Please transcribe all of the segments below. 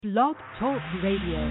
Blog Talk Radio.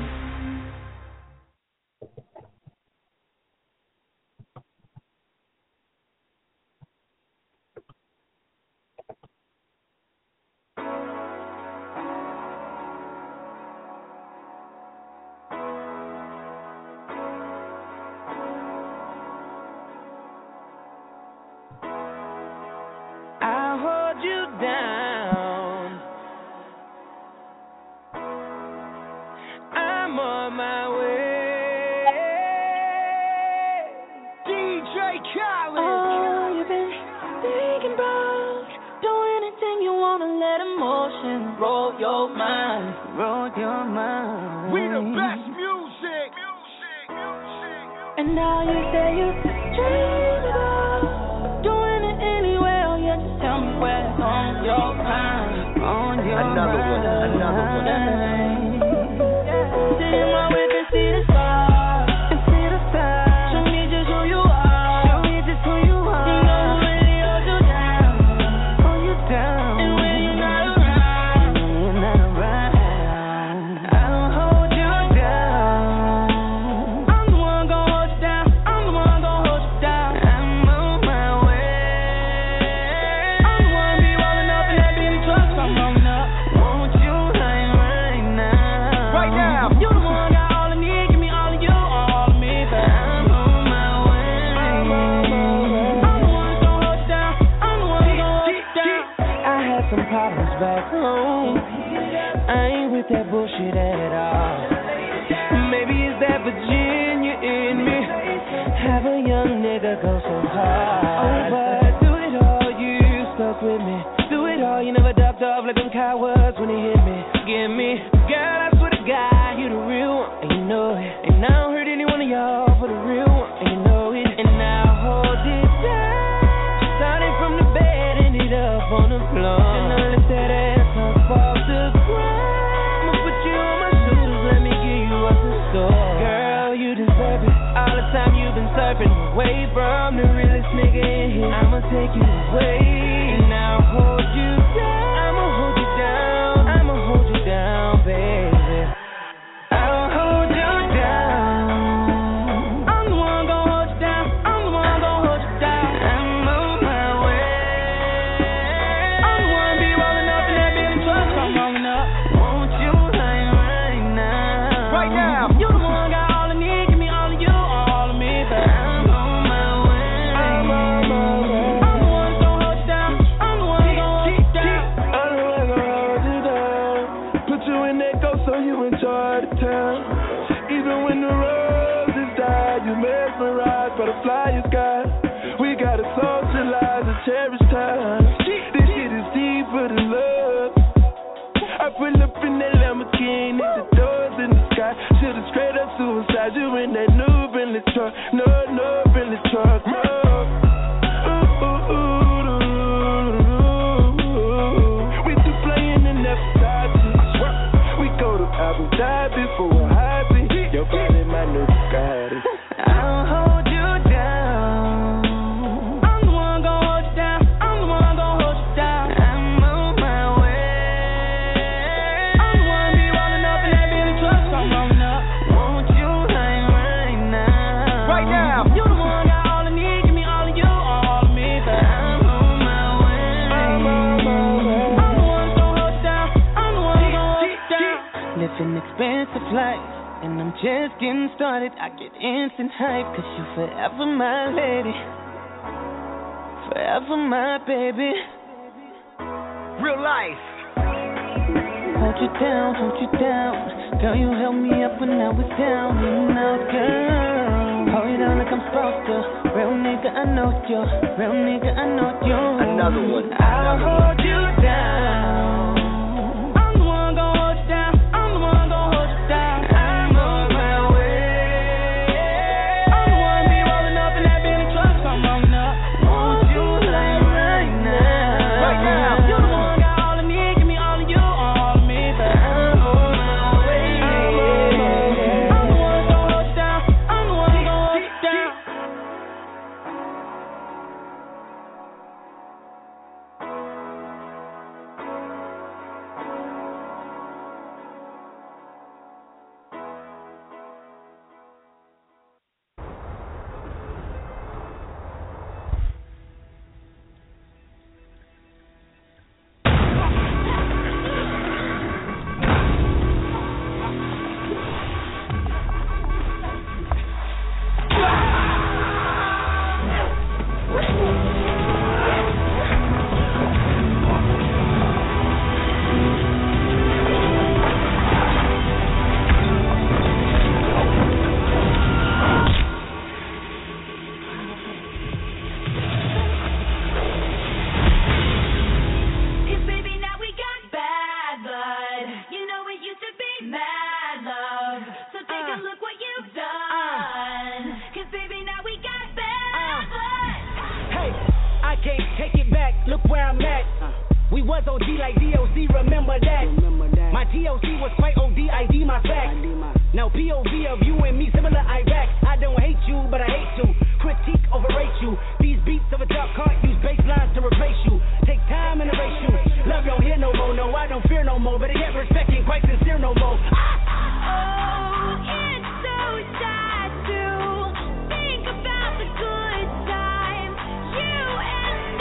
mad love. So take a look what you've done. Cause baby, now we got bad blood. Hey, I can't take it back. Look where I'm at. We was OG like DOC, remember that. My DOC was quite OD, ID my fact. Now POV of you and me, similar Iraq. I don't hate you, but I hate to critique, overrate you. These beats of a dark heart use bass lines to replace you. Take time and erase you. Love don't hear no more, no, I don't fear no more. But I get respect ain't quite sincere no more. Oh, it's so sad to think about the good times, you and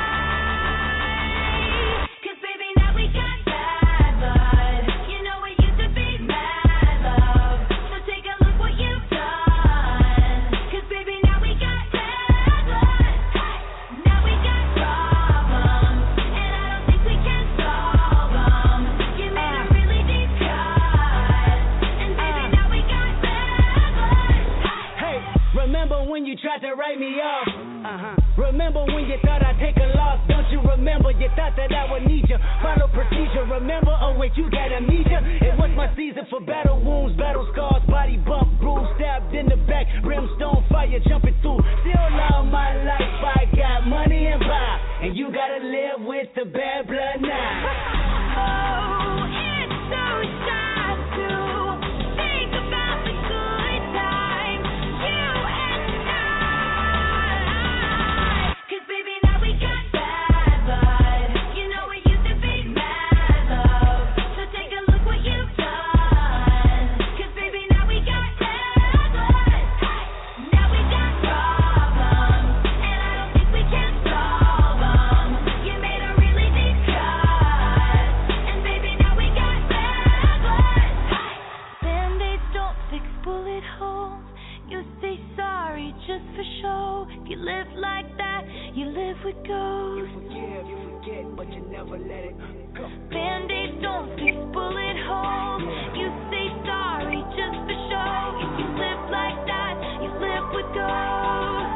I. Cause baby, now we got bad blood. You know it used to be mad love. So take a look what you've done. Cause baby, now we got bad blood. Now we got problems, and I don't think we can solve them. You made a really deep cut, and baby, now we got bad blood. Hey, remember when you tried to write me off? Remember when you thought I'd take a loss? Don't you remember? You thought that I would need you. Follow procedure. Remember? Oh wait, you got amnesia. It was my season for battle wounds, battle scars, body bump, bruise, stabbed in the back, brimstone fire jumping through. Still all my life I got money and power, and you gotta live with the bad blood now. Oh, it's so sad to think about the good times, you and I. Cause baby, now we got bad blood. You know it used to be mad love. So take a look what you've done. Cause baby, now we got bad blood. Now we got problems, and I don't think we can solve them. You made a really deep cut, and baby, now we got bad blood. Band-aids don't fix bullet holes. You say sorry just for show. If you live like that, you live with ghosts. You forget, but you never let it go. Band-aids don't fix bullet holes. You say sorry just for show. If you live like that, you live with ghosts.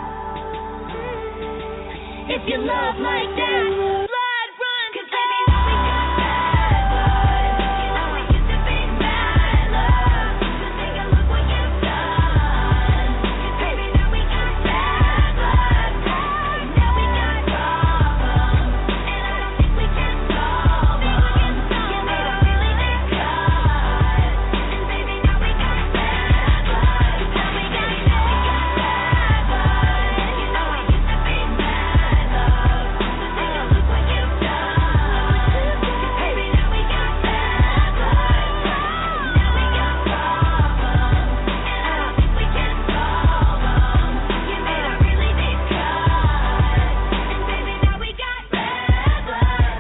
If you love like that, blood runs. 'Cause baby, now we got bad blood. You know we used to be mad love. So take a look what you've done. 'Cause baby, now we got bad blood. Now we got problems, and I don't think we can solve them. You made a really deep cut, and baby, now we got bad blood. Now we got bad blood. You know we used to be mad love. So take a look what you've done. 'Cause baby, now we got bad blood. Now we got problems, and I don't think we can solve them. You made a really deep cut, and baby, now we got bad blood.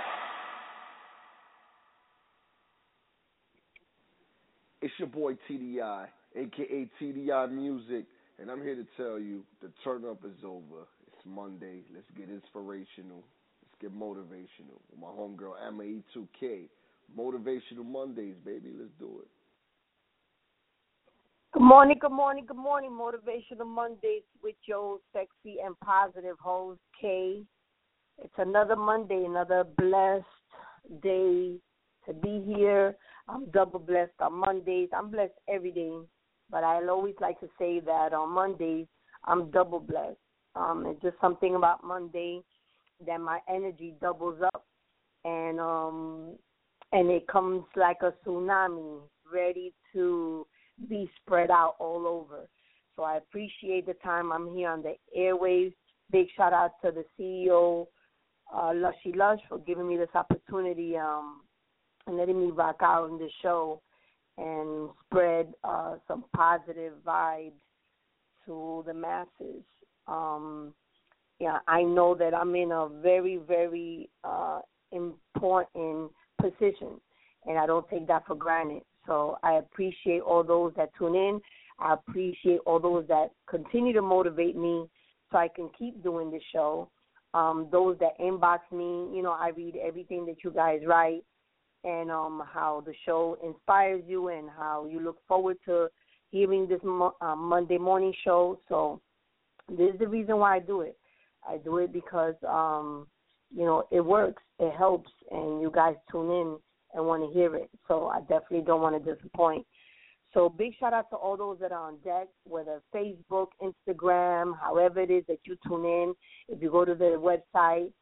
It's your boy TDI, aka TDI Music, and I'm here to tell you the turn up is over. It's Monday. Let's get inspirational. Let's get motivational. With my homegirl Emma E2K. Motivational Mondays, baby. Let's do it. Good morning, good morning, good morning. Motivational Mondays with your sexy and positive host, Kay. It's another Monday, another blessed day to be here. I'm double blessed on Mondays. I'm blessed every day, but I always like to say that on Mondays, I'm double blessed. It's just something about Monday that my energy doubles up, and it comes like a tsunami, ready to be spread out all over. So I appreciate the time I'm here on the airwaves. Big shout out to the CEO, Lushy Lush, for giving me this opportunity and letting me rock out in the show and spread some positive vibes to the masses. I know that I'm in a very, very important position, and I don't take that for granted. So I appreciate all those that tune in. I appreciate all those that continue to motivate me so I can keep doing the show. Those that inbox me, I read everything that you guys write, and how the show inspires you and how you look forward to hearing this Monday morning show. So this is the reason why I do it. I do it because, it works, it helps, and you guys tune in and want to hear it. So I definitely don't want to disappoint. So big shout out to all those that are on deck, whether Facebook, Instagram, however it is that you tune in. If you go to the website,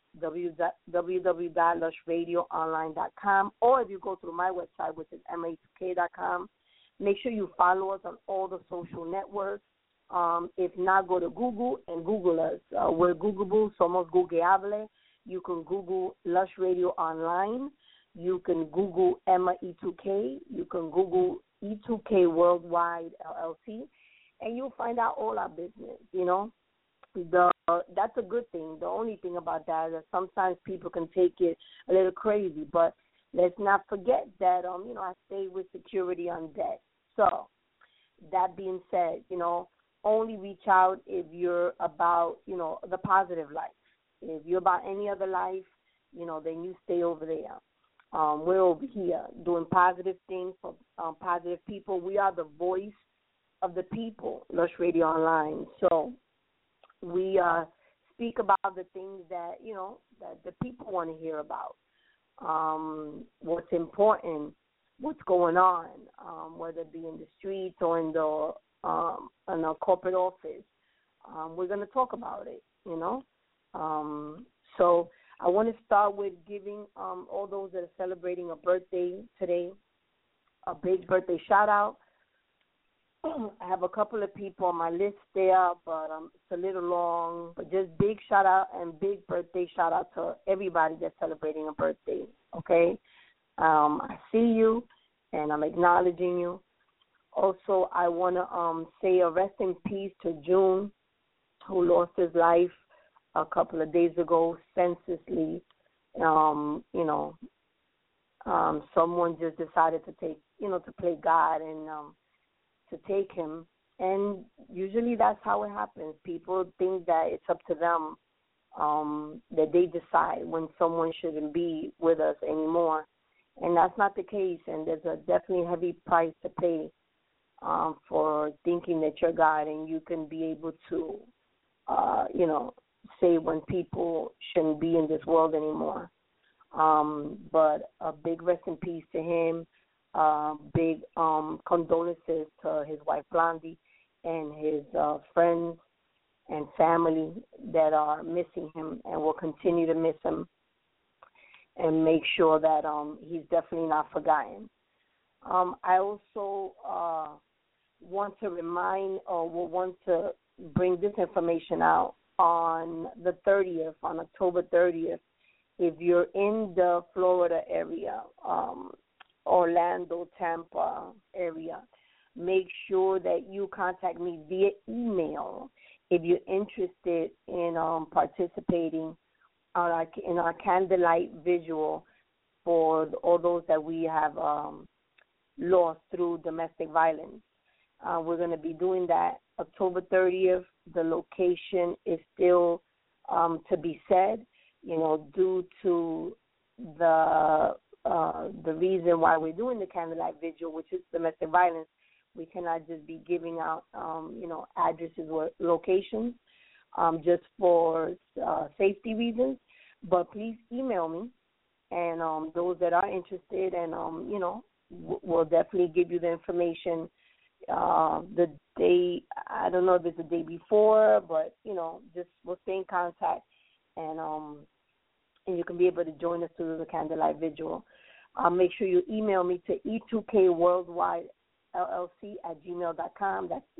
www.lushradioonline.com, or if you go through my website, which is ma2k.com, make sure you follow us on all the social networks. If not, go to Google and Google us. We're Googleable, somos googleable. You can Google Lush Radio Online. You can Google Emma E2K. You can Google E2K Worldwide LLC, and you'll find out all our business, you know. That's a good thing. The only thing about that is that sometimes people can take it a little crazy, but let's not forget that, you know, I stay with security on deck. So that being said, you know, only reach out if you're about, you know, the positive life. If you're about any other life, you know, then you stay over there. We're over here doing positive things for positive people. We are the voice of the people, Lush Radio Online. So we speak about the things that, you know, that the people want to hear about, what's important, what's going on, whether it be in the streets or in a corporate office. We're going to talk about it, you know. So I want to start with giving all those that are celebrating a birthday today a big birthday shout-out. I have a couple of people on my list there, but it's a little long. But just big shout-out and big birthday shout-out to everybody that's celebrating a birthday, okay? I see you, and I'm acknowledging you. Also, I want to say a rest in peace to June, who lost his life a couple of days ago senselessly. Someone just decided to to play God and to take him. And usually that's how it happens. People think that it's up to them, that they decide when someone shouldn't be with us anymore. And that's not the case, and there's a definitely heavy price to pay for thinking that you're God and you can be able to, say when people shouldn't be in this world anymore. But a big rest in peace to him, big condolences to his wife Blondie and his friends and family that are missing him and will continue to miss him, and make sure that he's definitely not forgotten. I also want to want to bring this information out on the 30th, on October 30th. If you're in the Florida area, Orlando, Tampa area, make sure that you contact me via email if you're interested in participating in our candlelight visual for all those that we have lost through domestic violence. We're going to be doing that October 30th. The location is still to be said, due to the reason why we're doing the candlelight vigil, which is domestic violence. We cannot just be giving out, addresses or locations just for safety reasons. But please email me, and those that are interested, and, we'll definitely give you the information the day, I don't know if it's the day before, but, just we'll stay in contact, and you can be able to join us through the candlelight vigil. Make sure you email me to e2kworldwidellc@gmail.com. That's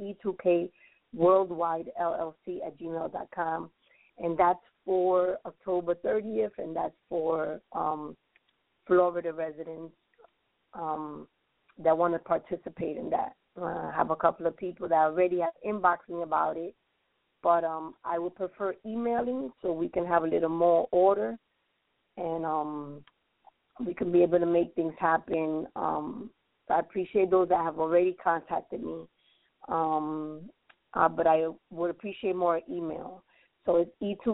e2kworldwidellc@gmail.com. And that's for October 30th, and that's for Florida residents that want to participate in that. I have a couple of people that already have inboxed me about it, but I would prefer emailing so we can have a little more order, and we can be able to make things happen. So I appreciate those that have already contacted me, but I would appreciate more email. So it's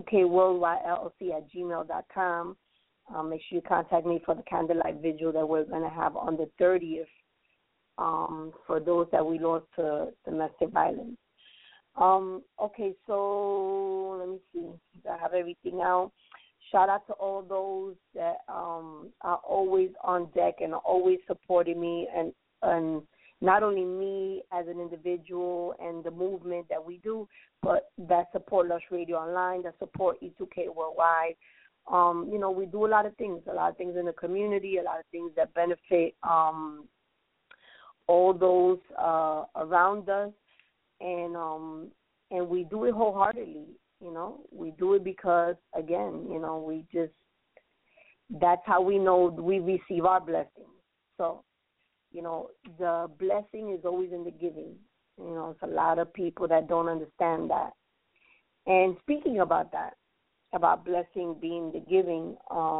e2kworldwidellc@gmail.com. Make sure you contact me for the candlelight vigil that we're going to have on the 30th for those that we lost to domestic violence. Okay, so let me see. I have everything out. shout out to all those that are always on deck and are always supporting me, and not only me as an individual and the movement that we do, but that support Lush Radio Online, that support E2K Worldwide. We do a lot of things in the community, a lot of things that benefit all those around us, and we do it wholeheartedly. We do it because, again, that's how we know we receive our blessings. So, the blessing is always in the giving. It's a lot of people that don't understand that. And speaking about that, about blessing being the giving,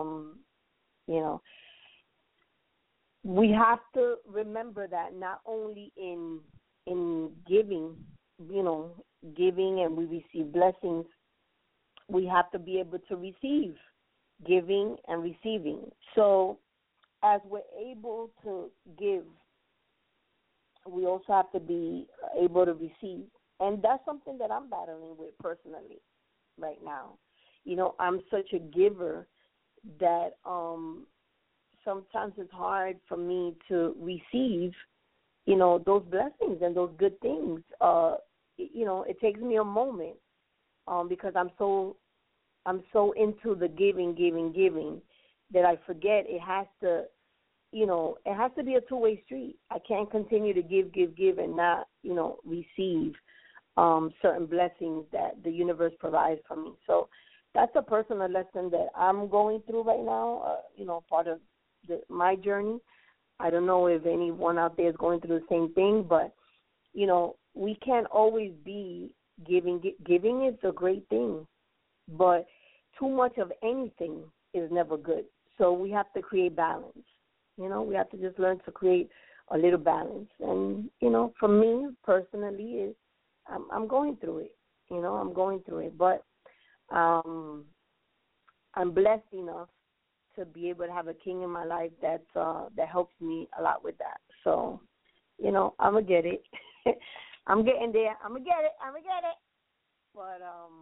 we have to remember that not only in giving, giving and we receive blessings, we have to be able to receive giving and receiving. So as we're able to give, we also have to be able to receive. And that's something that I'm battling with personally right now. I'm such a giver that sometimes it's hard for me to receive, those blessings and those good things. It takes me a moment because I'm so into the giving that I forget it has to be a two-way street. I can't continue to give and not, receive certain blessings that the universe provides for me. So that's a personal lesson that I'm going through right now, part of my journey. I don't know if anyone out there is going through the same thing, but, we can't always be giving. Giving is a great thing, but too much of anything is never good. So we have to create balance. We have to just learn to create a little balance. And, for me personally, I'm going through it. I'm going through it. But I'm blessed enough to be able to have a king in my life that helps me a lot with that. So, I'm going to get it. I'm getting there. I'm going to get it. But,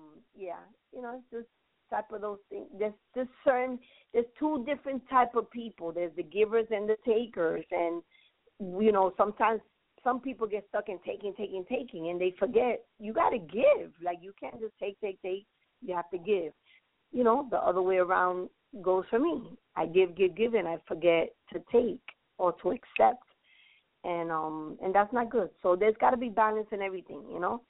it's just type of those things. There's two different type of people. There's the givers and the takers. And, sometimes some people get stuck in taking, and they forget you got to give. Like, you can't just take. You have to give. The other way around goes for me. I give, and I forget to take or to accept. And that's not good. So there's got to be balance in everything,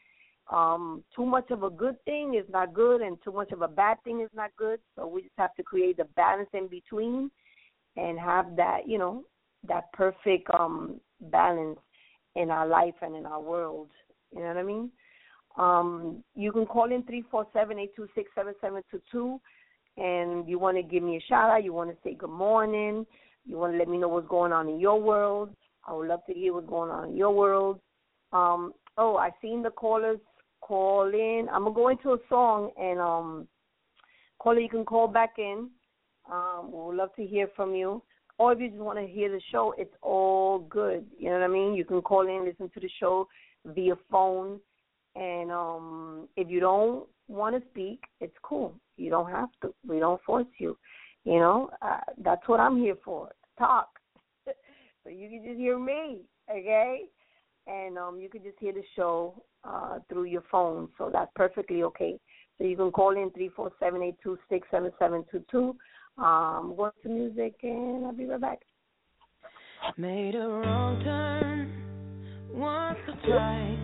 Too much of a good thing is not good, and too much of a bad thing is not good. So we just have to create the balance in between and have that, that perfect balance in our life and in our world. You know what I mean? You can call in 347-826-7722, and you want to give me a shout-out. You want to say good morning. You want to let me know what's going on in your world. I would love to hear what's going on in your world. I've seen the callers call in. I'm going to go into a song, and caller, you can call back in. We would love to hear from you. Or if you just want to hear the show, it's all good. You know what I mean? You can call in, listen to the show via phone. And if you don't want to speak, it's cool. You don't have to. We don't force you. That's what I'm here for, talk. So you can just hear me, okay? And you can just hear the show through your phone, so that's perfectly okay. So you can call in 347-826-7722. Go to music, and I'll be right back. Made a wrong turn once or twice,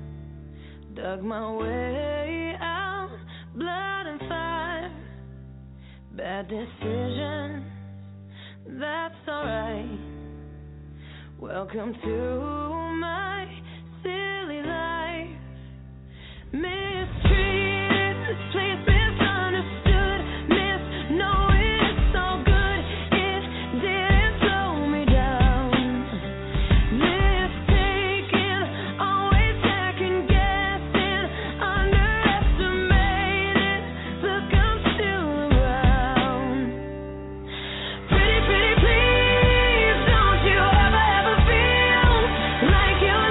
dug my way out, blood and fire, bad decisions, that's alright. Welcome to my silly life. Mistreated, this place misunderstood. Knowing it's all good, it didn't slow me down. Mistaken, always second guessing, underestimated. Look, I'm still around. Pretty, pretty, please, don't you ever feel like you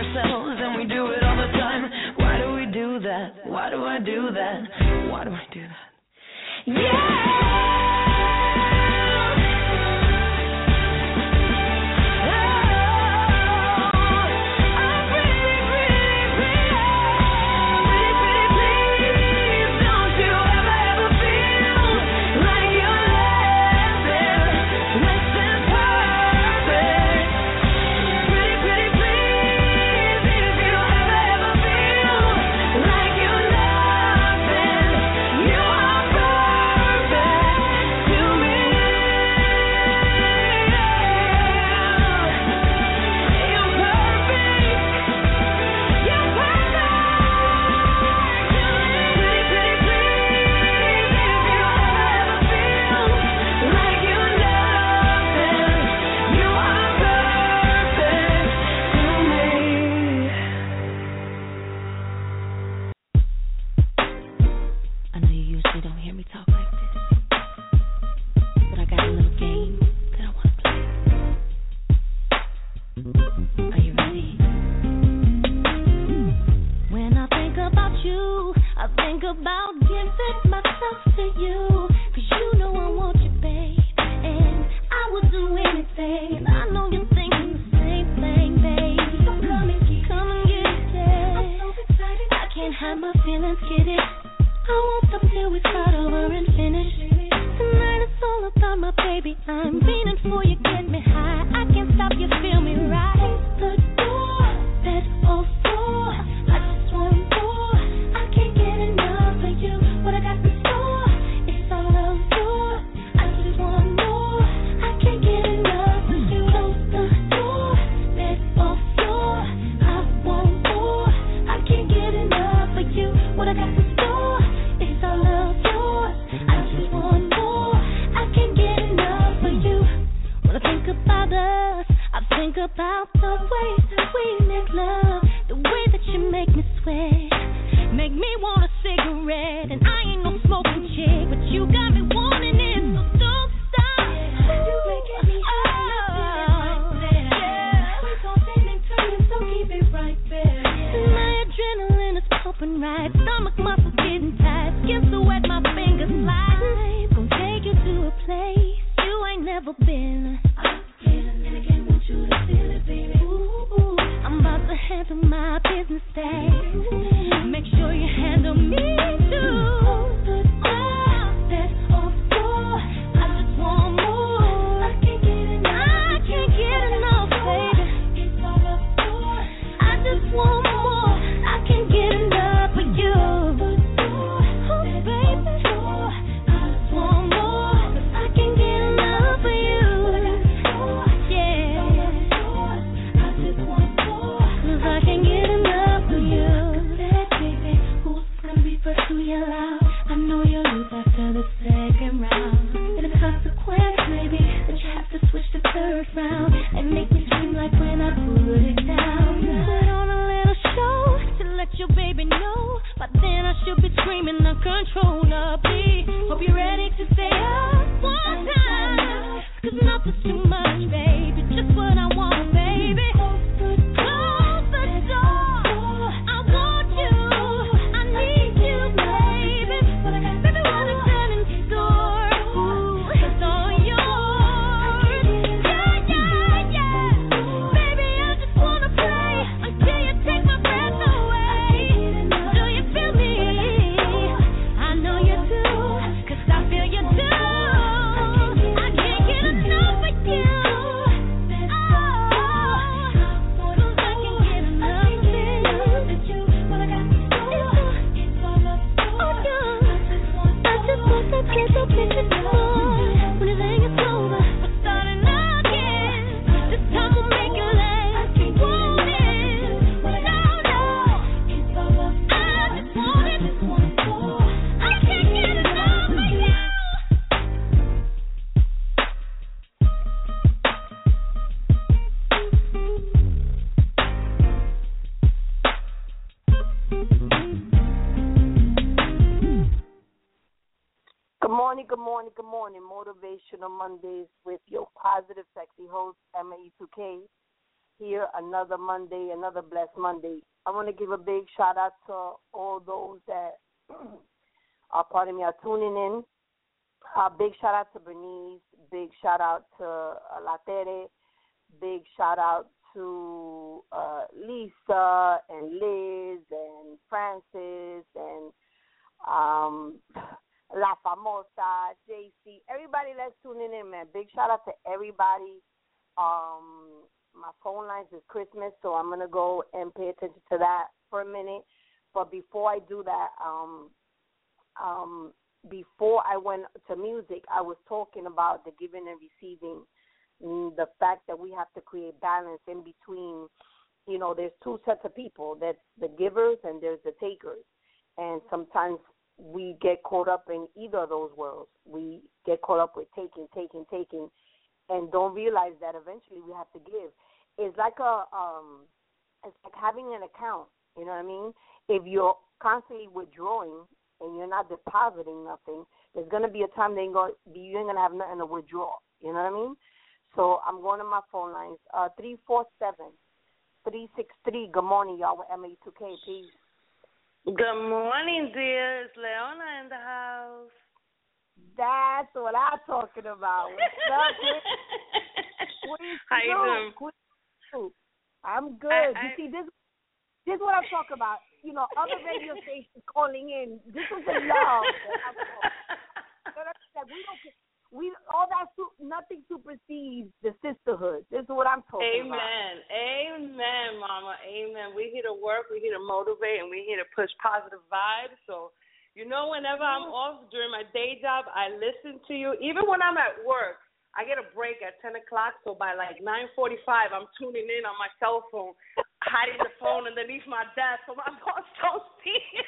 ourselves, and we do it all the time. Why do we do that? Why do I do that? Why do I do that? Good morning. Motivational Mondays with your positive, sexy host, Emma E2K. here another Monday, another blessed Monday. I want to give a big shout out to all those that are tuning in. Big shout out to Bernice. Big shout out to Latere. Big shout out to Lisa and Liz and Francis and La Famosa, JC, everybody that's tuning in, man. Big shout out to everybody. My phone lines is Christmas, so I'm going to go and pay attention to that for a minute. But before I do that, before I went to music, I was talking about the giving and receiving, the fact that we have to create balance in between. You know, there's two sets of people. That's the givers and there's the takers. And sometimes we get caught up in either of those worlds. We get caught up with taking, and don't realize that eventually we have to give. It's like it's like having an account. You know what I mean? If you're constantly withdrawing and you're not depositing nothing, there's gonna be a time that you ain't gonna have nothing to withdraw. You know what I mean? So I'm going to my phone lines. 347-363. Good morning, y'all. With MA2K, please. Good morning, dear. It's Leona in the house. That's what I'm talking about. What's up? How you doing? I'm good. You see, this is what I'm talking about. You know, other radio stations calling in. This is the love. Nothing supersedes the sisterhood. This is what I'm talking about. Amen, Mama. Amen. We're here to work. We're here to motivate, and we're here to push positive vibes. So, you know, whenever I'm off during my day job, I listen to you. Even when I'm at work, I get a break at 10 o'clock. So by like 9:45, I'm tuning in on my cell phone, hiding the phone underneath my desk so my boss don't see it.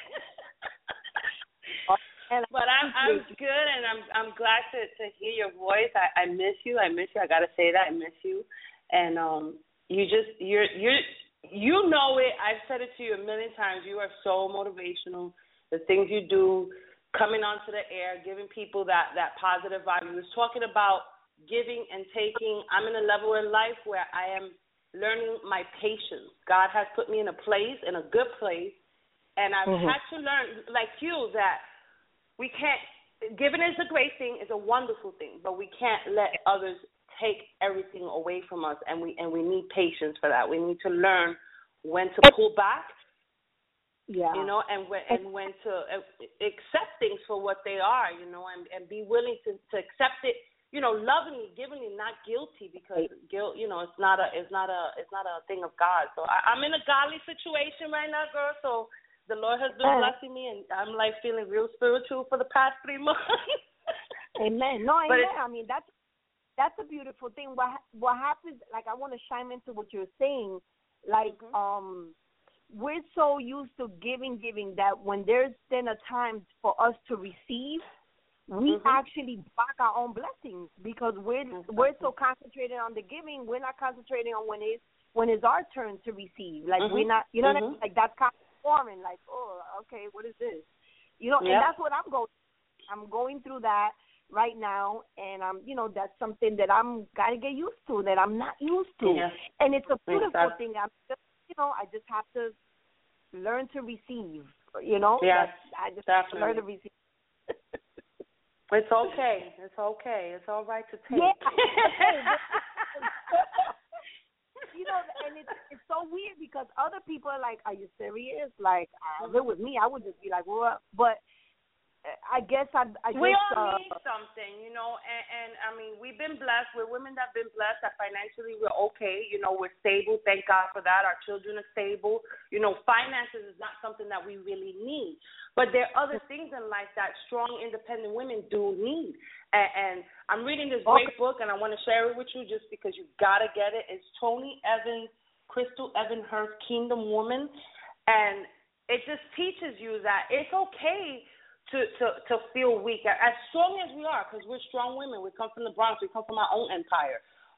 But I'm good, and I'm glad to hear your voice. I miss you. I gotta say that I miss you, and you know it. I've said it to you a million times. You are so motivational. The things you do, coming onto the air, giving people that positive vibe. You was talking about giving and taking. I'm in a level in life where I am learning my patience. God has put me in a good place, and I've had to learn, like you, that we can't, giving is a great thing, it's a wonderful thing, but we can't let others take everything away from us, and we need patience for that. We need to learn when to pull back, you know, and when to accept things for what they are, you know, and be willing to accept it, you know, lovingly, givingly, not guilty, because guilt, you know, it's not a thing of God. So I'm in a godly situation right now, girl. So the Lord has been blessing me, and I'm like feeling real spiritual for the past 3 months. Amen. No, amen. I mean, that's a beautiful thing. What happens? Like, I want to chime into what you're saying. Like, we're so used to giving that when there's then a time for us to receive, we actually block our own blessings, because we're so concentrated on the giving, we're not concentrating on when it's our turn to receive. Like, we're not, you know what I mean? Like, that's kind of foreign. Like, oh, okay, what is this? You know, and that's what I'm going through that right now, and you know, that's something that I'm gotta get used to, that I'm not used to, and it's a beautiful thing. I'm just, you know, I just have to learn to receive. You know, I just have to learn to receive. It's okay. It's okay. It's all right to take. Yeah. You know, and it's so weird, because other people are like, "Are you serious?" Like, if it was me, I would just be like, "Well," but I guess we all need something, you know, and I mean, we've been blessed. We're women that have been blessed that financially we're okay. You know, we're stable. Thank God for that. Our children are stable. You know, finances is not something that we really need. But there are other things in life that strong, independent women do need. And I'm reading this great book, and I want to share it with you just because you got to get it. It's Tony Evans, Crystal Evans Hurst, Kingdom Woman. And it just teaches you that it's okay to feel weak, as strong as we are, because we're strong women. We come from the Bronx. We come from our own empire.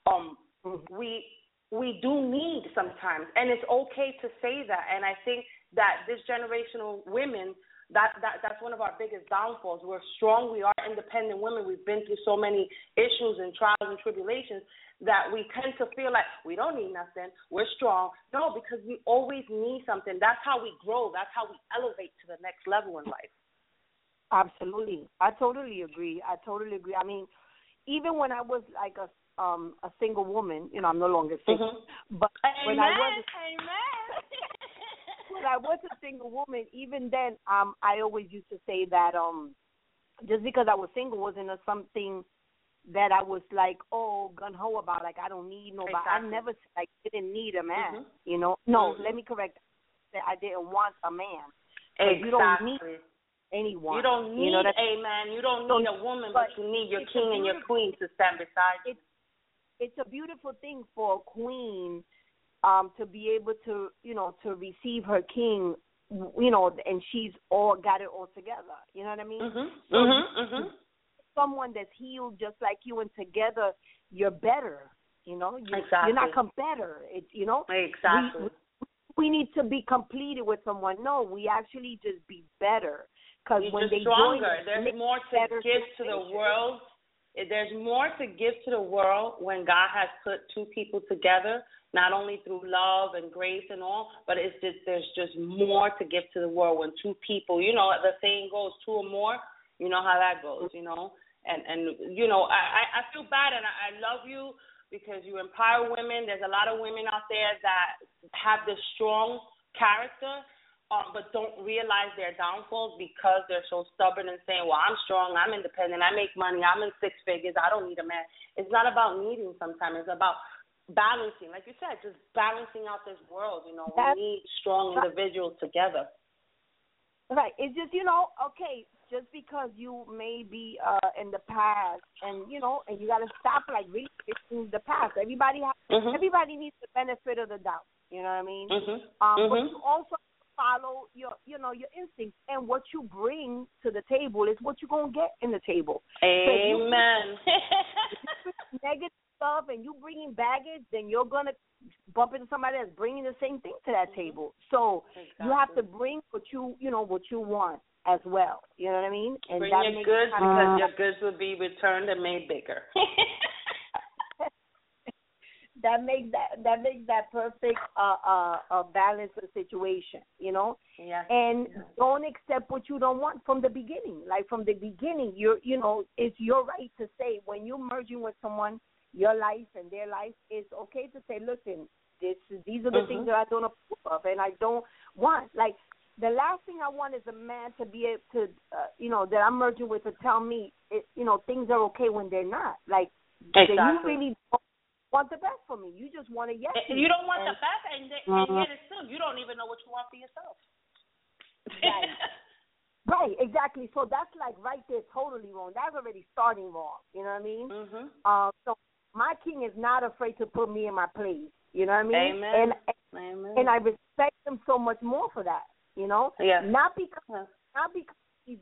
We do need sometimes, and it's okay to say that. And I think that this generational women That's one of our biggest downfalls. We're strong. We are independent women. We've been through so many issues and trials and tribulations that we tend to feel like we don't need nothing. We're strong. No, because we always need something. That's how we grow. That's how we elevate to the next level in life. Absolutely. I totally agree. I mean, even when I was like a single woman, you know, I'm no longer single. But when I was a single woman, even then, I always used to say that just because I was single wasn't something that I was like, gung-ho about, like I don't need nobody. Exactly. I never like didn't need a man, you know. No, let me correct that. I didn't want a man. Exactly. You don't need anyone. You don't need a man. You don't need a woman, but you need your king and your queen to stand beside you. It's a beautiful thing for a queen to be able to, you know, to receive her king, you know, and she's got it all together. You know what I mean? Someone that's healed just like you, and together you're better. You know, you're not better. You know, exactly. We need to be completed with someone. No, we actually just be better. Because when they stronger. join, there's more to give to the world. There's more to give to the world when God has put two people together, not only through love and grace and all, but there's just more to give to the world when two people, you know, the saying goes, two or more, you know how that goes, you know. And you know, I feel bad, and I love you because you empower women. There's a lot of women out there that have this strong character, but don't realize their downfalls because they're so stubborn and saying, well, I'm strong, I'm independent, I make money, I'm in six figures, I don't need a man. It's not about needing sometimes. It's about balancing. Like you said, just balancing out this world. You know, we need strong individuals together. Right. It's just, you know, okay, just because you may be in the past and, you know, and you got to stop, like, really fixing the past. Everybody needs the benefit of the doubt. You know what I mean? But you also follow your instincts, and what you bring to the table is what you're going to get in the table. Amen. So if negative stuff and you bringing baggage, then you're going to bump into somebody that's bringing the same thing to that table. So you have to bring what you want as well. You know what I mean? And bring that your makes goods because your goods will be returned and made bigger. That makes that perfect balance of situation, you know. Yes. And don't accept what you don't want from the beginning. Like from the beginning, it's your right to say when you're merging with someone, your life and their life, it's okay to say, listen, these are the things that I don't approve of, and I don't want. Like the last thing I want is a man to be able to, that I'm merging with to tell me, things are okay when they're not. Like exactly. You really don't want the best for me. You just want a yes. You don't want the best, and yet it's still you don't even know what you want for yourself. Right. Right, exactly. So that's like right there, totally wrong. That's already starting wrong. You know what I mean? So my king is not afraid to put me in my place. You know what I mean? Amen. Amen. And I respect him so much more for that. You know? Yeah. Not because he's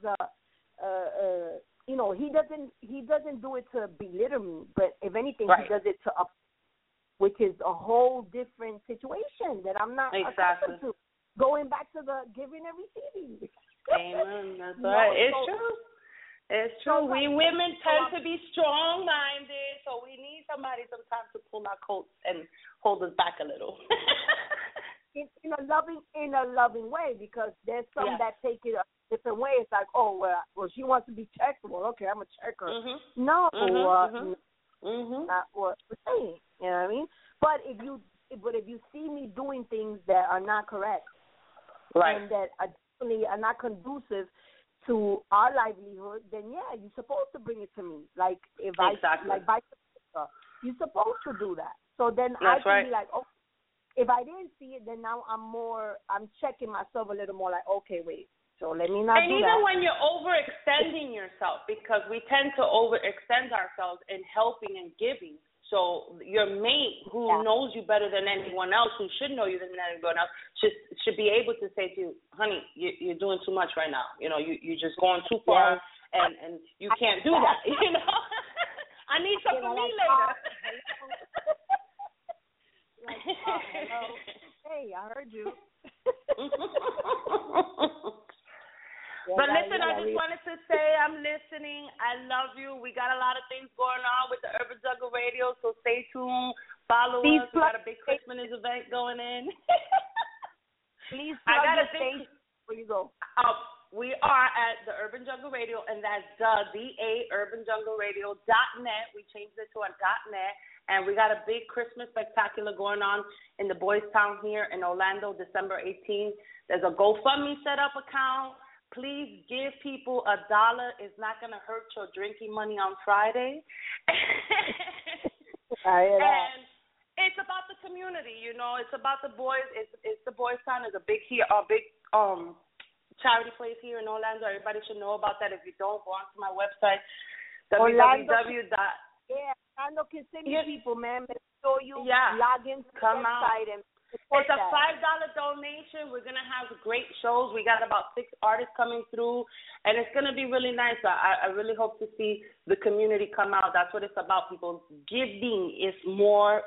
he doesn't do it to belittle me, but if anything, he does it to which is a whole different situation that I'm not accustomed to. Going back to the giving and receiving. Amen. That's right. It's true. It's true. We women tend to be strong-minded, so we need somebody sometimes to pull our coats and hold us back a little. in a loving way, because there's some that take it a different way. It's like, well, she wants to be checked. Well, okay, I'm a checker. No, not what we're saying. You know what I mean? But if you see me doing things that are not correct, and that are not conducive to our livelihood, then you're supposed to bring it to me. Like if vice versa, you're supposed to do that. So then I can be like, oh, if I didn't see it, then now I'm checking myself a little more. Like, okay, wait. So let me not do that. And even when you're overextending yourself, because we tend to overextend ourselves in helping and giving. So your mate, who knows you better than anyone else, who should know you than anyone else, should be able to say to you, honey, you're doing too much right now. You know, you're just going too far, and you can't do that. You know, I need something for me later. Hello. Hey, I heard you. I love you. We got a lot of things going on with the Urban Jungle Radio, so stay tuned. Follow Please us. We got a big Christmas event going in. Please I plug got your a big. station before you go. We are at the Urban Jungle Radio, and that's the urbanjungleradio.net. We changed it to a .net, and we got a big Christmas spectacular going on in the Boys Town here in Orlando, December 18th. There's a GoFundMe set up account. Please give people $1. It's not going to hurt your drinking money on Friday. I hear that. And it's about the community, you know. It's about the boys. It's the Boys Town. It's a big charity place here in Orlando. Everybody should know about that. If you don't, go onto my website, www. Yeah, Orlando can send you people, man. Make sure you Yeah. log into the Come website out. and support It's a that. $5 donation. We're going to have great shows. We got about 6 artists coming through, and it's going to be really nice. I really hope to see the community come out. That's what it's about, people. Giving is more,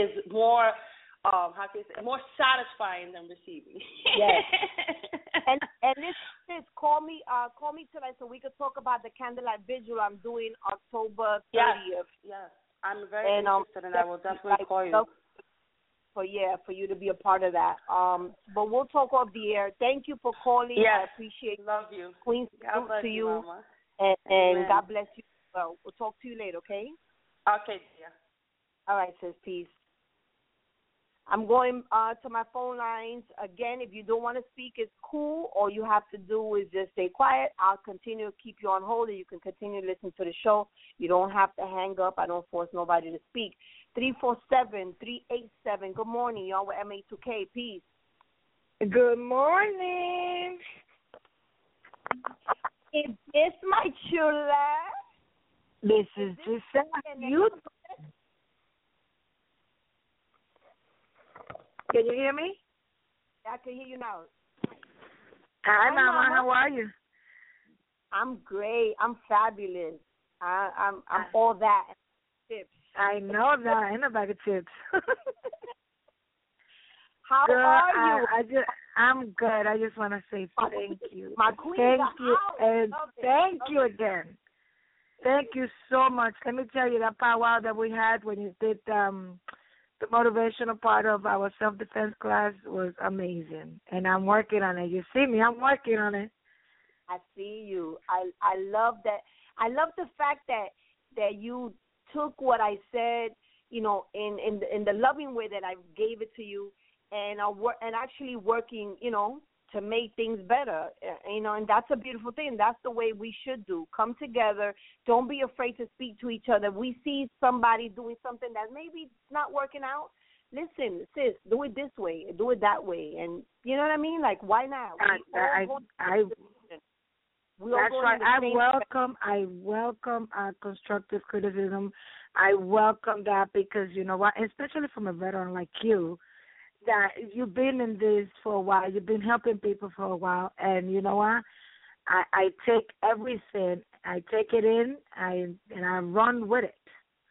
how can you say, more satisfying than receiving. Yes. and this call me tonight so we could talk about the candlelight vigil I'm doing October 30th. Yes. I'm very interested, and I will definitely call you. For you to be a part of that. But we'll talk off the air. Thank you for calling. Yes. I appreciate it. Love you. Queen, God bless to you. Mama. And God bless you. Well, we'll talk to you later, okay? Okay, dear. All right, sis. Peace. I'm going to my phone lines. Again, if you don't want to speak, it's cool. All you have to do is just stay quiet. I'll continue to keep you on hold, and you can continue to listen to the show. You don't have to hang up. I don't force nobody to speak. 347-387. Good morning, y'all, with MA2K. Peace. Good morning. Is this my chula? This is Giselle. You. Can you hear me? I can hear you now. Hi, Mama. Mama. How are you? I'm great. I'm fabulous. I'm all that. Tips. I know that. Ain't no bag of chips. How Girl, are you? I'm good. I just want to say thank you. My queen. Thank you. And Love it. thank you again. Thank you so much. Let me tell you, that powwow that we had when you did the motivational part of our self-defense class was amazing. And I'm working on it. You see me? I'm working on it. I see you. I love that. I love the fact that you took what I said, you know, in the loving way that I gave it to you, and actually working, you know, to make things better, you know, and that's a beautiful thing. That's the way we should do. Come together. Don't be afraid to speak to each other. We see somebody doing something that maybe not working out. Listen, sis, do it this way, do it that way, and you know what I mean? Like, why not? That's right. I welcome constructive criticism. I welcome that because, you know what, especially from a veteran like you, that you've been in this for a while. You've been helping people for a while. And you know what? I take everything. I take it in and I run with it.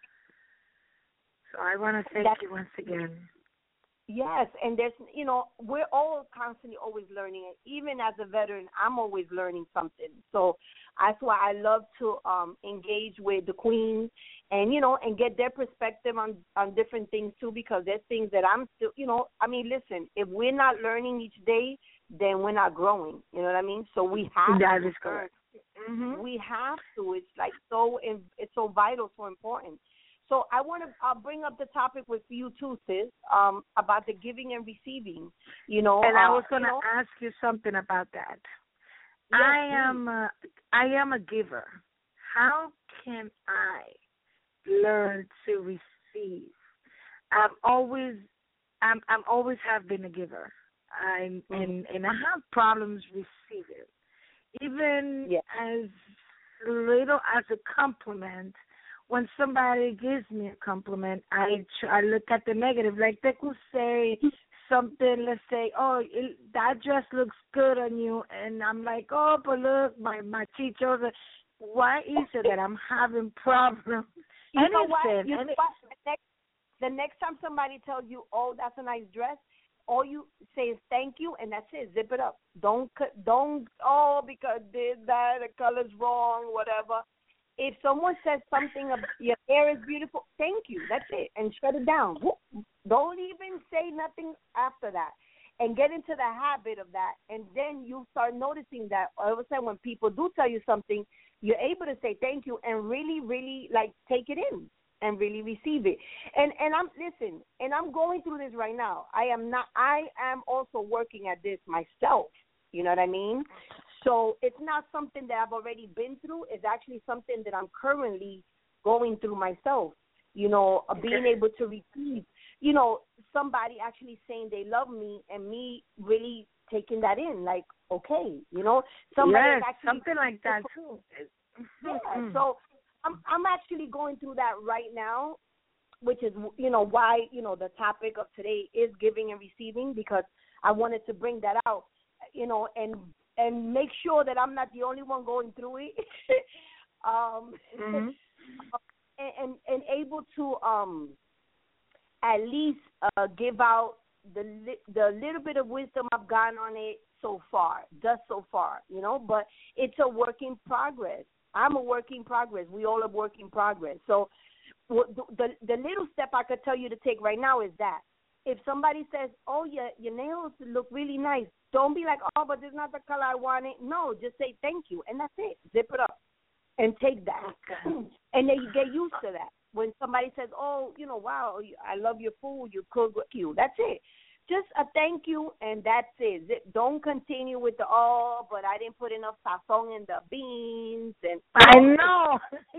So I want to thank you once again. Yes, and there's, you know, we're all constantly always learning. And even as a veteran, I'm always learning something. So that's why I love to engage with the queens and, you know, and get their perspective on different things, too, because there's things that I'm still, you know, I mean, listen, if we're not learning each day, then we're not growing. You know what I mean? So we have that to is correct. Mm-hmm. We have to. It's like it's so vital, so important. So I want to bring up the topic with you too, sis, about the giving and receiving. You know, and I was going to ask you something about that. Yes, I am a giver. How can I learn to receive? I'm always have been a giver. And I have problems receiving, even as little as a compliment. When somebody gives me a compliment, I look at the negative. Like they could say something, let's say, oh, that dress looks good on you. And I'm like, oh, but look, my teacher, why is it that I'm having problems? You know what? The next time somebody tells you, oh, that's a nice dress, all you say is thank you, and that's it. Zip it up. Don't, because this, that, the color's wrong, whatever. if someone says something, your hair is beautiful, thank you. That's it. And shut it down. Don't even say nothing after that. And get into the habit of that. And then you start noticing that all of a sudden when people do tell you something, you're able to say thank you and really, really, like, take it in and really receive it. And I'm going through this right now. I am also working at this myself. You know what I mean? So it's not something that I've already been through. It's actually something that I'm currently going through myself, being able to receive, somebody actually saying they love me and me really taking that in, like, okay, somebody actually, something like that too. Yeah, so I'm actually going through that right now, which is, why, the topic of today is giving and receiving, because I wanted to bring that out, and make sure that I'm not the only one going through it, and able to at least give out the little bit of wisdom I've gotten on it so far, but it's a work in progress. I'm a work in progress. We all are work in progress. So the little step I could tell you to take right now is that if somebody says, oh, your nails look really nice, don't be like, oh, but this is not the color I wanted. No, just say thank you, and that's it. Zip it up and take that. Okay. And then you get used to that. When somebody says, oh, wow, I love your food, you cook with you, that's it. Just a thank you, and that's it. Don't continue with the, oh, but I didn't put enough sazon in the beans. And I know.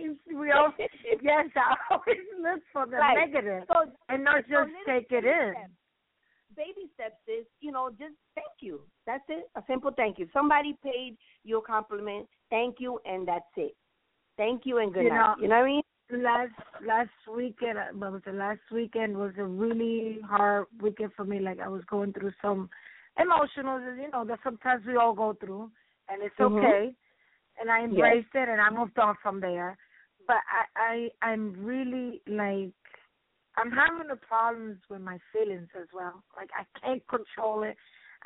Yes, I always look for the negative, and not just take it in. Baby steps is, just thank you. That's it, a simple thank you. Somebody paid you a compliment, thank you, and that's it. Thank you and good night. You know what I mean? Last weekend, the last weekend was a really hard weekend for me. Like, I was going through some emotionals, that sometimes we all go through, and it's okay. And I embraced it, and I moved on from there. But I'm really, like, I'm having the problems with my feelings as well. Like, I can't control it.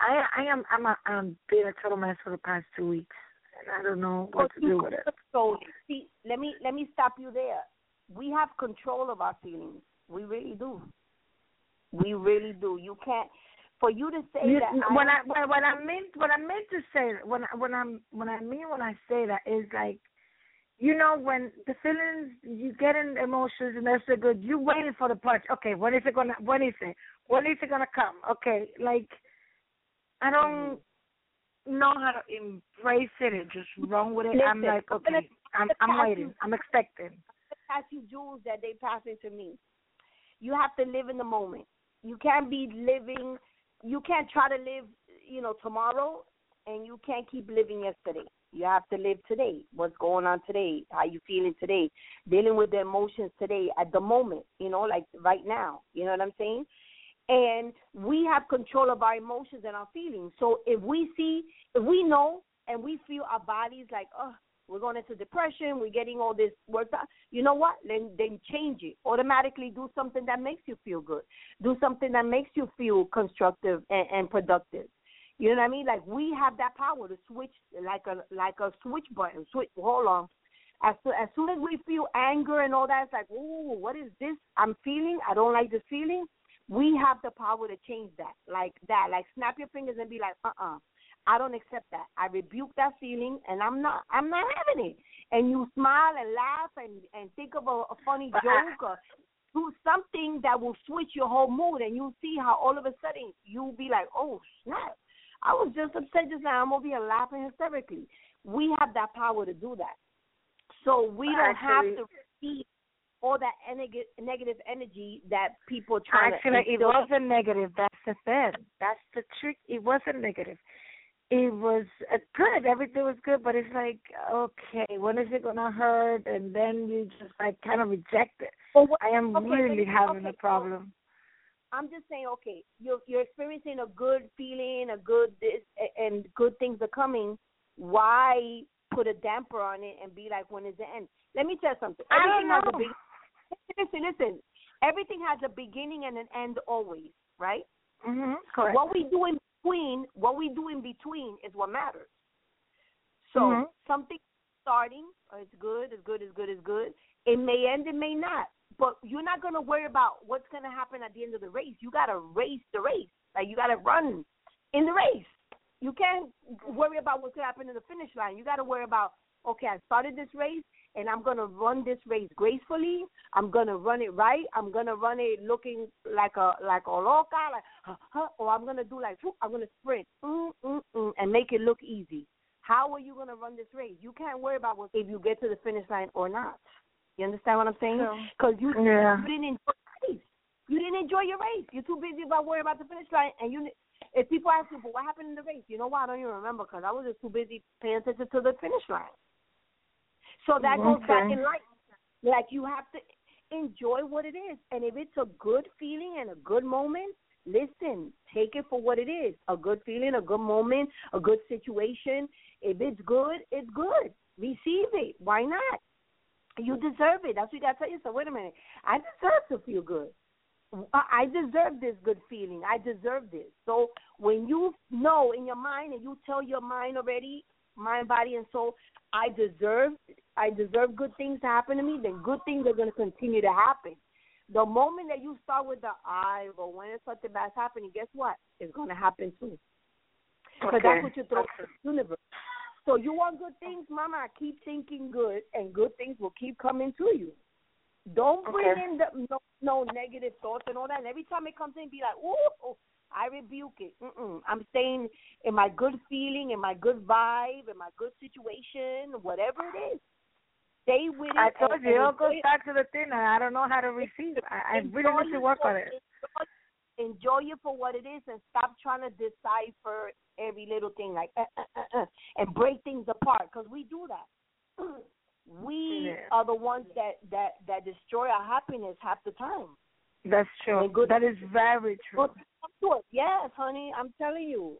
I'm being a total mess for the past 2 weeks, and I don't know what to do with it. So, see, let me stop you there. We have control of our feelings. We really do. We really do. You can't. For you to say that. What I meant to say when I say that is like, when the feelings, you get in emotions and they're so good, you waiting for the punch. Okay, when is it gonna come? Okay, like, I don't know how to embrace it and just run with it. I'm like, okay, I'm waiting. I'm expecting. Pass you jewels that they passing to me. You have to live in the moment. You can't be living. You can't try to live, tomorrow, and you can't keep living yesterday. You have to live today. What's going on today? How you feeling today? Dealing with the emotions today at the moment. Like right now. You know what I'm saying? And we have control of our emotions and our feelings. So if we know and we feel our bodies like, oh, we're going into depression, we're getting all this worked out, you know what? Then change it. Automatically do something that makes you feel good. Do something that makes you feel constructive and productive. You know what I mean? Like, we have that power to switch, like a switch button. Hold on. As soon as we feel anger and all that, it's like, ooh, what is this I'm feeling? I don't like this feeling. We have the power to change that. Like, snap your fingers and be like, I don't accept that. I rebuke that feeling, and I'm not having it. And you smile and laugh and think of a funny joke or do something that will switch your whole mood, and you'll see how all of a sudden you'll be like, oh, snap. I was just upset just now. I'm over here laughing hysterically. We have that power to do that. So we don't have to receive all that negative energy that people try to. Actually, it wasn't negative. That's the thing. That's the trick. It wasn't negative. It was good. Everything was good, but it's like, okay, when is it going to hurt? And then you just, like, kind of reject it. I am really having a problem. I'm just saying, okay, you're experiencing a good feeling, a good this, and good things are coming. Why put a damper on it and be like, when is the end? Let me tell you something. Everything has a listen. Everything has a beginning and an end always, right? Mm-hmm. Correct. What we do in between is what matters. So something starting. It's good. It's good. It's good. It's good. It may end. It may not. But you're not gonna worry about what's gonna happen at the end of the race. You gotta race the race. Like you gotta run in the race. You can't worry about what's gonna happen in the finish line. You gotta worry about, okay, I started this race and I'm gonna run this race gracefully. I'm gonna run it right. I'm gonna run it looking like a loca, or I'm gonna do like, I'm gonna sprint, and make it look easy. How are you gonna run this race? You can't worry about if you get to the finish line or not. You understand what I'm saying? Because you didn't enjoy the race. You didn't enjoy your race. You're too busy about worrying about the finish line. And if people ask you, but what happened in the race? You know why? I don't even remember because I was just too busy paying attention to the finish line. So that goes back in life. Like you have to enjoy what it is. And if it's a good feeling and a good moment, listen, take it for what it is. A good feeling, a good moment, a good situation. If it's good, it's good. Receive it. Why not? You deserve it. That's what you got to tell yourself. Wait a minute. I deserve to feel good. I deserve this good feeling. I deserve this. So when you know in your mind and you tell your mind already, mind, body, and soul, I deserve good things to happen to me, then good things are going to continue to happen. The moment that you start with the I, but when something bad's happening, guess what? It's going to happen too. Because that's what you throw to the universe. So you want good things, Mama, keep thinking good, and good things will keep coming to you. Don't bring in no negative thoughts and all that. And every time it comes in, be like, ooh, I rebuke it. I'm staying in my good feeling, in my good vibe, in my good situation, whatever it is. Stay with it. I told you, it goes back to the thing. I don't know how to receive. I really need to work on it. Enjoy it for what it is and stop trying to decipher every little thing like and break things apart, because we do that. We are the ones that destroy our happiness half the time. That's true. That is very true. Yes, honey. I'm telling you.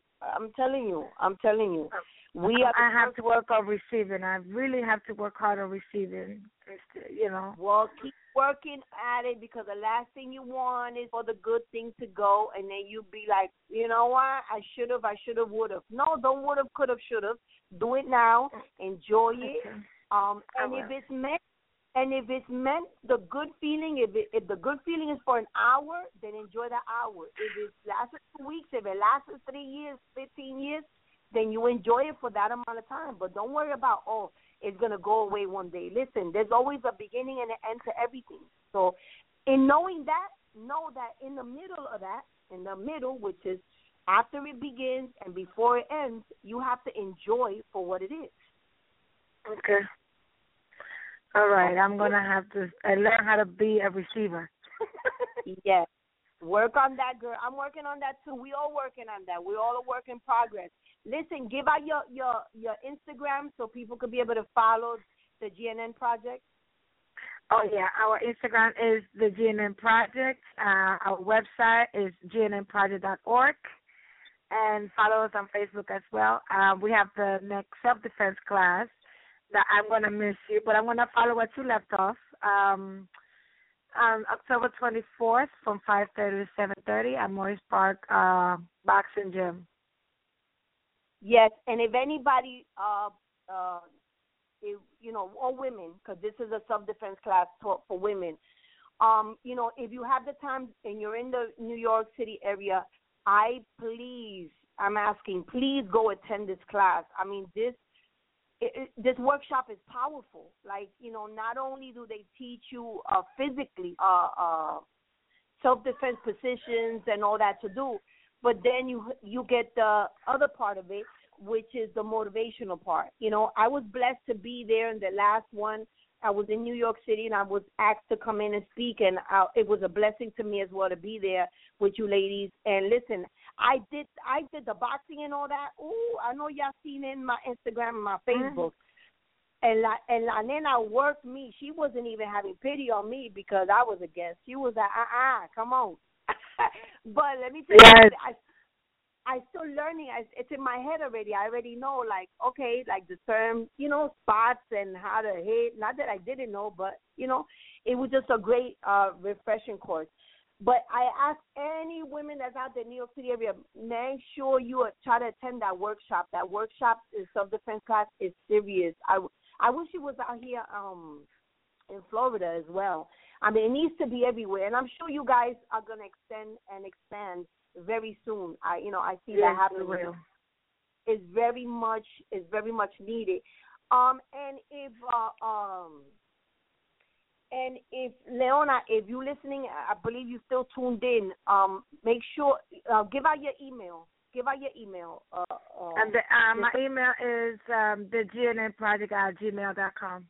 I have to work on receiving. I really have to work hard on receiving. You know. Well, keep working at it, because the last thing you want is for the good thing to go, and then you be like, you know what? I should have, would have. No, don't would have, could have, should have. Do it now. Enjoy it. And if it's meant, the good feeling, if the good feeling is for an hour, then enjoy that hour. If it lasts 2 weeks, if it lasts 3 years, 15 years, then you enjoy it for that amount of time. But don't worry about, it's going to go away one day. Listen, there's always a beginning and an end to everything. So in knowing that, know that in the middle of that, which is after it begins and before it ends, you have to enjoy for what it is. Okay. All right. I'm going to have to learn how to be a receiver. Yes. Work on that, girl. I'm working on that, too. We all working on that. We all a work in progress. Listen, give out your Instagram so people could be able to follow the GNN Project. Oh, yeah. Our Instagram is the GNN Project. Our website is gnnproject.org. And follow us on Facebook as well. We have the next self-defense class that I'm going to miss you, but I'm going to follow what you left off. On October 24th from 5:30 to 7:30 at Morris Park Boxing Gym. Yes, and if anybody, all women, because this is a self-defense class for women, if you have the time and you're in the New York City area, I'm asking, please go attend this class. I mean, this workshop is powerful. Like, not only do they teach you physically self-defense positions and all that to do, but then you get the other part of it, which is the motivational part. I was blessed to be there in the last one. I was in New York City, and I was asked to come in and speak, and it was a blessing to me as well to be there with you ladies. And listen, I did the boxing and all that. Ooh, I know y'all seen it in my Instagram and my Facebook. And La Nena worked me. She wasn't even having pity on me because I was a guest. She was like, come on. But let me tell you, I'm still learning. It's in my head already. I already know, like, okay, like the term, spots and how to hit. Not that I didn't know, but, it was just a great refreshing course. But I ask any women that's out there in the New York City area, make sure you try to attend that workshop. That workshop is self-defense class is serious. I wish it was out here in Florida as well. I mean, it needs to be everywhere, and I'm sure you guys are going to extend and expand very soon. I see that happening. It's very much needed. And if Leona, if you're listening, I believe you still tuned in. Make sure give out your email. My email is thegnproject@gmail.com.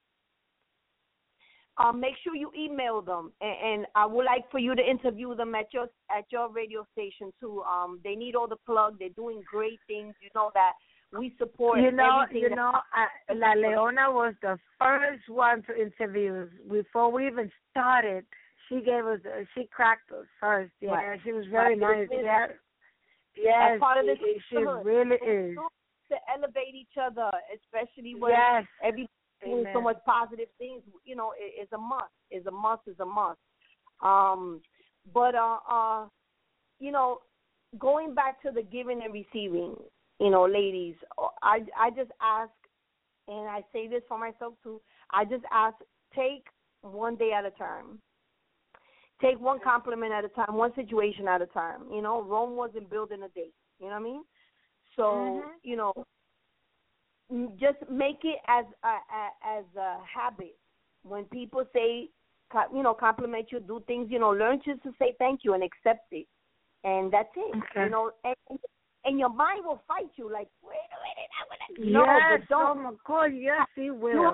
Make sure you email them, and I would like for you to interview them at your radio station too. They need all the plug. They're doing great things. You know that we support. La Leona was the first one to interview. Before we even started, she cracked us first. Yeah, right. She was very nice. Yeah. Yes, part of she really is. To elevate each other, especially when everybody's doing so much positive things, it's a must. It's a must. Going back to the giving and receiving, ladies, I just ask, and I say this for myself too, I just ask, take one day at a time. Take one compliment at a time, one situation at a time. Rome wasn't built in a day. You know what I mean? So, just make it as a habit. When people say, compliment you, do things, learn just to say thank you and accept it. And that's it. Okay. And your mind will fight you like, wait a minute, yes, oh my God, yes, he will.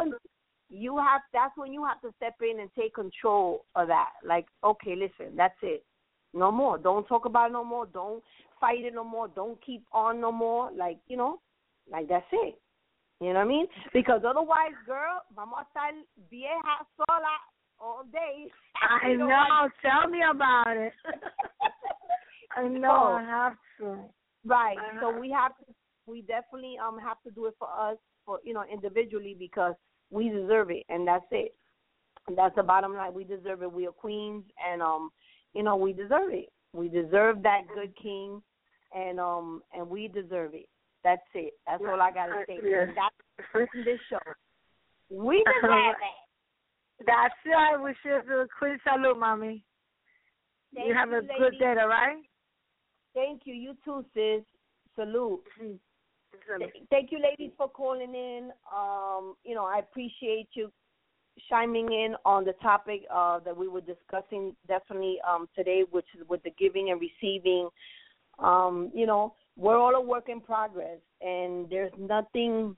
That's when you have to step in and take control of that. Like, okay, listen, that's it. No more. Don't talk about it no more. Don't fight it no more. Don't keep on no more. Like, like that's it. You know what I mean? Because otherwise, girl, vamos a estar vieja sola all day. I know. Tell me about it. I know. I have to. Right. So we definitely have to do it for us, individually, because we deserve it, and that's it. And that's the bottom line. We deserve it. We are queens, and we deserve it. We deserve that good king, and we deserve it. That's it. That's all I gotta say. That's this show. We deserve it. That's right. We should do a quick salute, mommy. You have a good day, all right? Thank you. You too, sis. Salute. Thank you, ladies, for calling in. I appreciate you chiming in on the topic that we were discussing definitely today, which is with the giving and receiving. We're all a work in progress, and there's nothing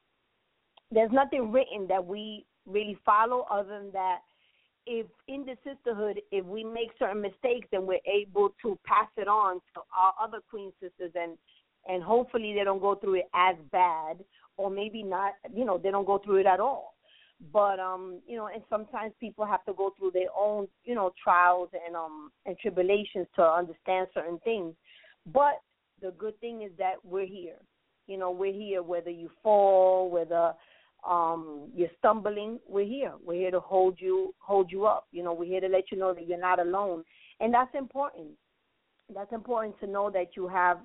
written that we really follow other than that. If in the sisterhood, if we make certain mistakes, then we're able to pass it on to our other queen sisters, and hopefully they don't go through it as bad, or maybe not, they don't go through it at all. But, and sometimes people have to go through their own, trials and tribulations to understand certain things. But the good thing is that we're here. We're here whether you fall, whether you're stumbling, we're here. We're here to hold you up. We're here to let you know that you're not alone. And that's important. That's important to know that you have,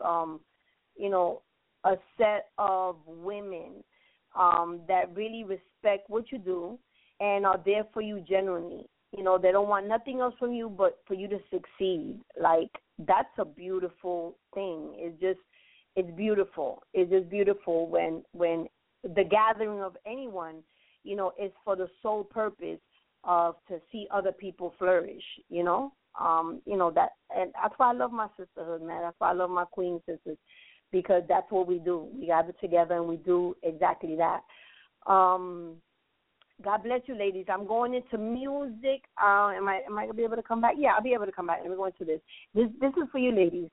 a set of women that really respect what you do and are there for you genuinely. They don't want nothing else from you but for you to succeed. Like, that's a beautiful thing. It's beautiful. It's just beautiful when the gathering of anyone, is for the sole purpose of to see other people flourish, that, and that's why I love my sisterhood, man. That's why I love my queen sisters, because that's what we do. We gather together and we do exactly that. God bless you, ladies. I'm going into music. Am I gonna be able to come back? Yeah, I'll be able to come back. Let me go into this. This is for you, ladies.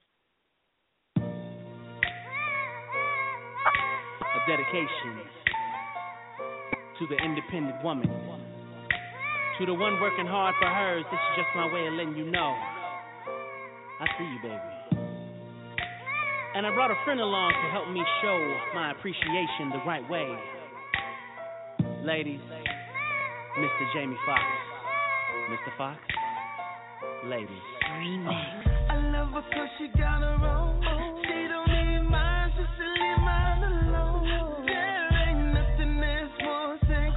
A dedication to the independent woman, to the one working hard for hers. This is just my way of letting you know I see you, baby. And I brought a friend along to help me show my appreciation the right way. Ladies, Mr. Jamie Foxx. Mr. Fox, ladies. Remix. I love her 'cause she got her own. She don't need mine, just to leave mine alone. There ain't nothing that's more sexy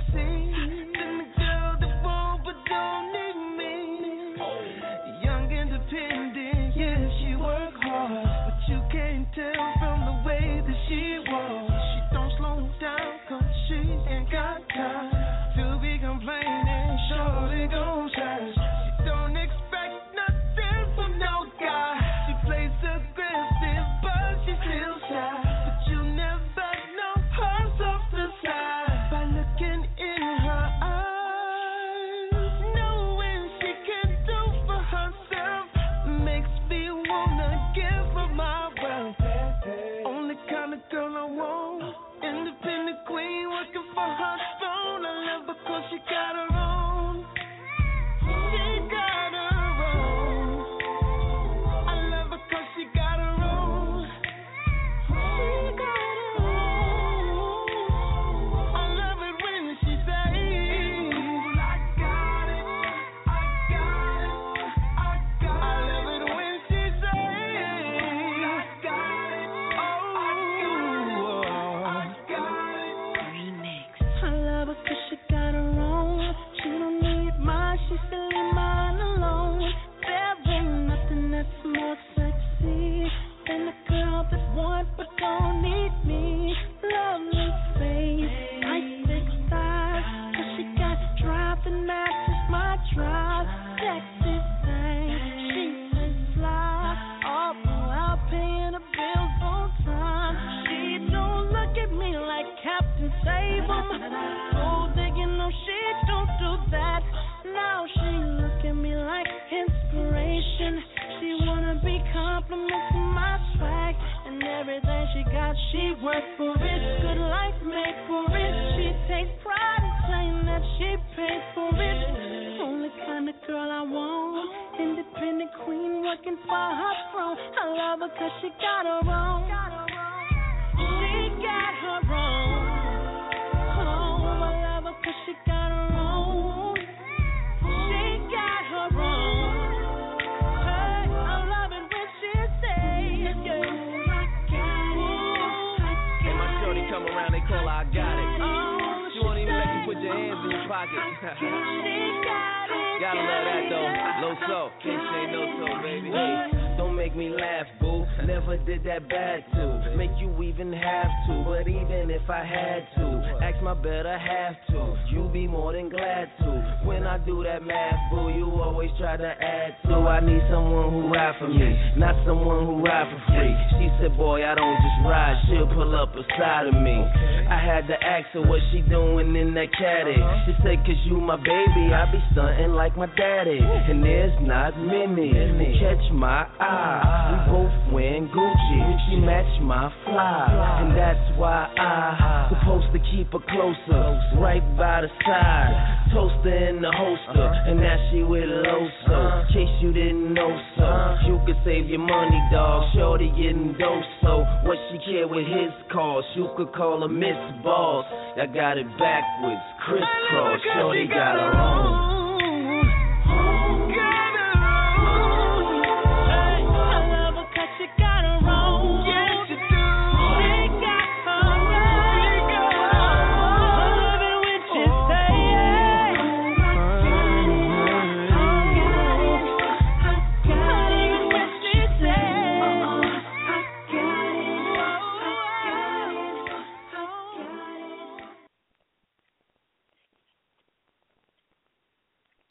work for it. Good life made for it. She takes pride in saying that she paid for it. Only kind of girl I want. Independent queen working for her throne. I love her 'cause she got her own. She got her own. Oh, I love her 'cause she got her own. She got her own. Hey, I love it when she says, yeah, I got it. Hey, my shorty come around, they call her I got it. She won't even let you put your hands in your pocket. Gotta love that though. Low so, can't say no so, baby. Hey, don't make me laugh, boo. Never did that bad to make you even have to. But even if I had to, ask my better half to. You be more than glad to. When I do that math, boo, you always try to add to. I need someone who ride for me, not someone who ride for free. She said, boy, I don't just ride, she'll pull up beside of me. I had to ask her what she doing in that caddy. She said, 'cause you my baby, I be stunting like my daddy. And there's not many catch my eye. We both wearing Gucci, she match my fly. And that's why I supposed to keep her closer, right by the side. Toaster in the holster, and now she with Loso. In case you didn't know so, you could save your money, dog. Shorty getting dose, so what she care with his cost? You could call her Miss Boss. I got it backwards, crisscross. Shorty got her own.